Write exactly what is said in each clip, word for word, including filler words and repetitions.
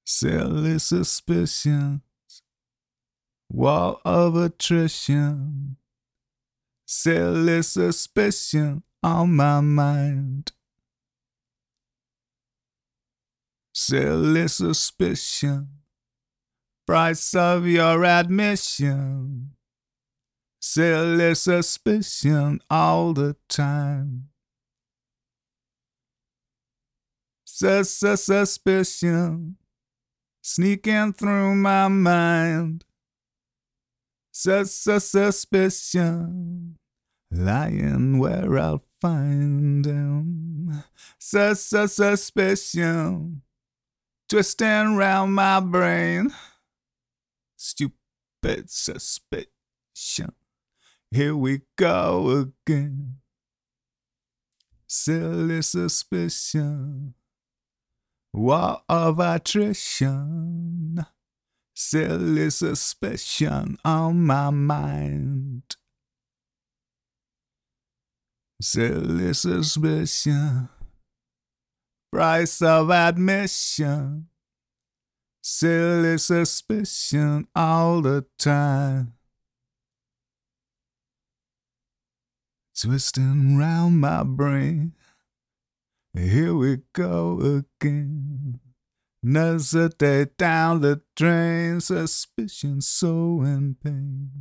Silly suspicion, wall of attrition. Silly suspicion on my mind. Silly suspicion, price of your admission. Silly suspicion all the time. Sus-sus-suspicion sneaking through my mind. Sus-sus-suspicion lying where I'll find him. Sus-sus-suspicion twisting round my brain. Stupid suspicion, here we go again. Silly suspicion, war of attrition. Silly suspicion on my mind. Silly suspicion, price of admission. Silly suspicion all the time. Twisting round my brain. Here we go again. Another day down the drain. Suspicion so in pain.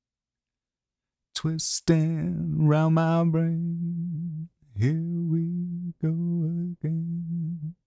Twisting round my brain. Here we go again.